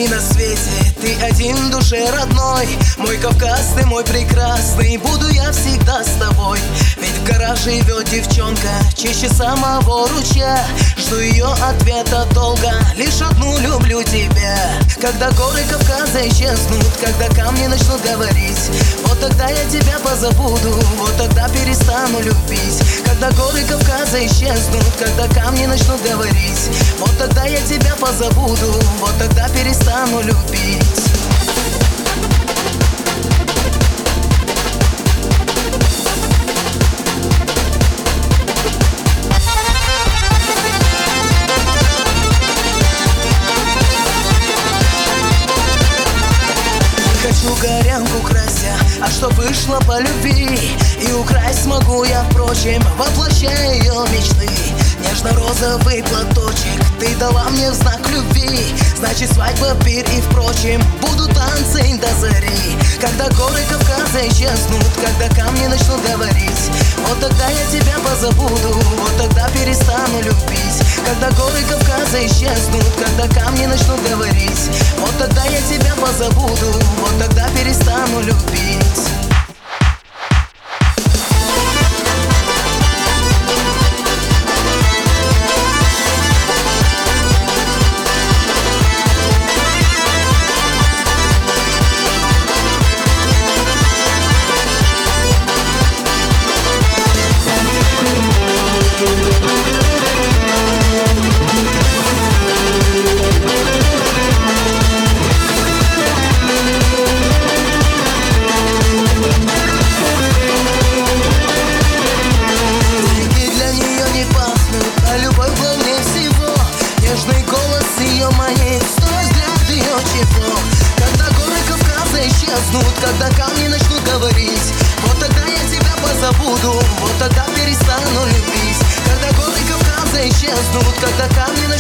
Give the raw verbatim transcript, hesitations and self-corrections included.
любви на свете, ты один в душе родной. Мой Кавказ, ты мой прекрасный, буду я всегда с тобой. Ведь в горах живет девчонка, чище самого ручья. Жду ее ответа долго, лишь одну: люблю тебя. Когда горы Кавказа исчезнут, когда камни начнут говорить, вот тогда я тебя позабуду, вот тогда перестану любить. Когда горы Кавказа исчезнут, когда камни начнут говорить, вот тогда я тебя позабуду, вот тогда перестану любить. Хочу горянку красть, а что вышло по любви, и украсть смогу я, впрочем, воплощая ее мечты. Нежно-розовый платочек ты дала мне в знак любви, значит свадьба, пир и впрочем, буду танцы до зари. Когда горы Кавказа исчезнут, когда камни начнут говорить, вот тогда я тебя позабуду, вот тогда перестану любить. Когда горы Кавказа исчезнут, когда камни начнут говорить, вот тогда я тебя позабуду, вот тогда перестану любить. Ее манит, стой, взгляд ее тепло. Когда горы Кавказа исчезнут, когда камни начнут говорить, вот тогда я тебя позабуду, вот тогда перестану любить. Когда горы Кавказа исчезнут, когда камни